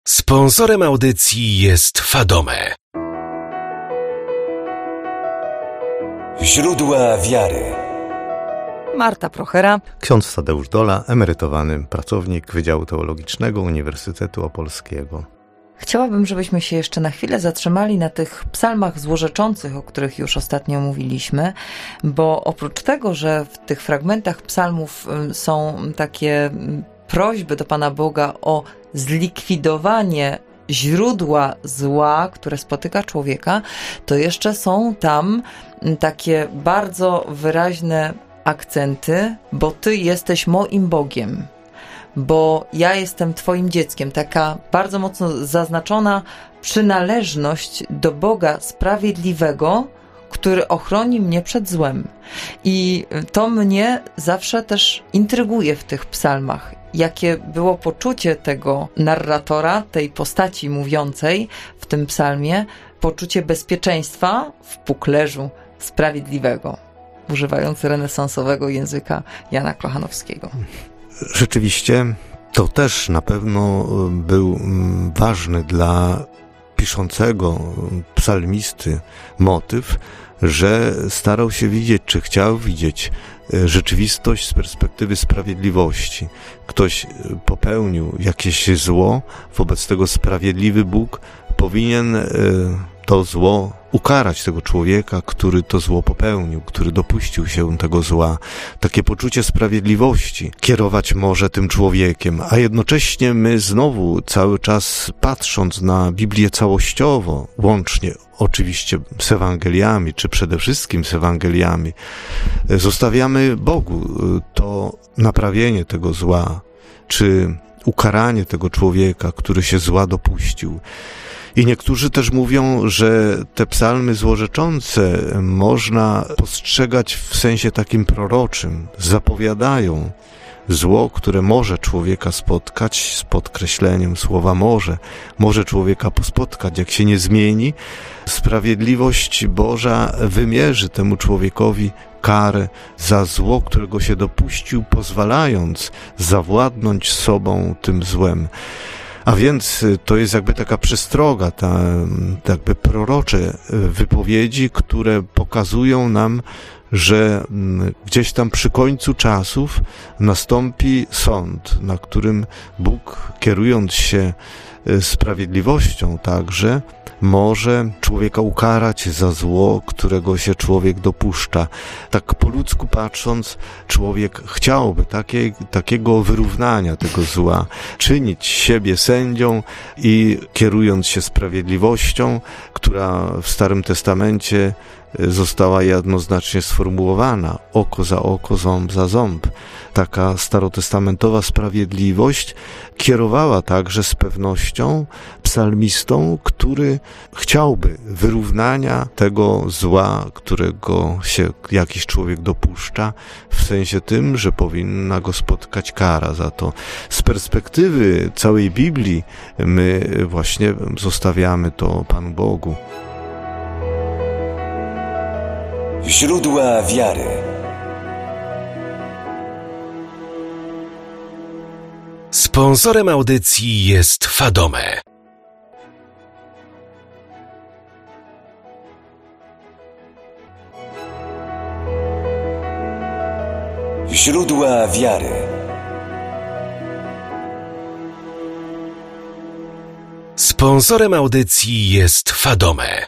Sponsorem audycji jest Fadome. Źródła wiary. Marta Prochera. Ksiądz Tadeusz Dola, emerytowany pracownik Wydziału Teologicznego Uniwersytetu Opolskiego. Chciałabym, żebyśmy się jeszcze na chwilę zatrzymali na tych psalmach złorzeczących, o których już ostatnio mówiliśmy, bo oprócz tego, że w tych fragmentach psalmów są takie prośby do Pana Boga o zlikwidowanie źródła zła, które spotyka człowieka, to jeszcze są tam takie bardzo wyraźne akcenty, bo Ty jesteś moim Bogiem, bo ja jestem Twoim dzieckiem. Taka bardzo mocno zaznaczona przynależność do Boga sprawiedliwego, który ochroni mnie przed złem. I to mnie zawsze też intryguje w tych psalmach. Jakie było poczucie tego narratora, tej postaci mówiącej w tym psalmie, poczucie bezpieczeństwa w puklerzu sprawiedliwego, używając renesansowego języka Jana Kochanowskiego. Rzeczywiście to też na pewno był ważny dla piszącego psalmisty motyw, że starał się widzieć, czy chciał widzieć rzeczywistość z perspektywy sprawiedliwości. Ktoś popełnił jakieś zło, wobec tego sprawiedliwy Bóg powinien to zło ukarać tego człowieka, który to zło popełnił, który dopuścił się tego zła. Takie poczucie sprawiedliwości kierować może tym człowiekiem, a jednocześnie my znowu cały czas patrząc na Biblię całościowo, łącznie oczywiście z Ewangeliami, czy przede wszystkim z Ewangeliami, zostawiamy Bogu to naprawienie tego zła, czy ukaranie tego człowieka, który się zła dopuścił. I niektórzy też mówią, że te psalmy złorzeczące można postrzegać w sensie takim proroczym. Zapowiadają zło, które może człowieka spotkać, z podkreśleniem słowa może człowieka spotkać, jak się nie zmieni. Sprawiedliwość Boża wymierzy temu człowiekowi karę za zło, którego się dopuścił, pozwalając zawładnąć sobą tym złem. A więc to jest jakby taka przestroga, jakby prorocze wypowiedzi, które pokazują nam, że gdzieś tam przy końcu czasów nastąpi sąd, na którym Bóg, kierując się sprawiedliwością także, może człowieka ukarać za zło, którego się człowiek dopuszcza. Tak po ludzku patrząc, człowiek chciałby takiego wyrównania tego zła, czynić siebie sędzią i kierując się sprawiedliwością, która w Starym Testamencie została jednoznacznie sformułowana: oko za oko, ząb za ząb. Taka starotestamentowa sprawiedliwość kierowała także z pewnością psalmistą, który chciałby wyrównania tego zła, którego się jakiś człowiek dopuszcza, w sensie tym, że powinna go spotkać kara za to. Z perspektywy całej Biblii my właśnie zostawiamy to Panu Bogu. Źródła wiary. Sponsorem audycji jest Fadome. Źródła wiary. Sponsorem audycji jest Fadome.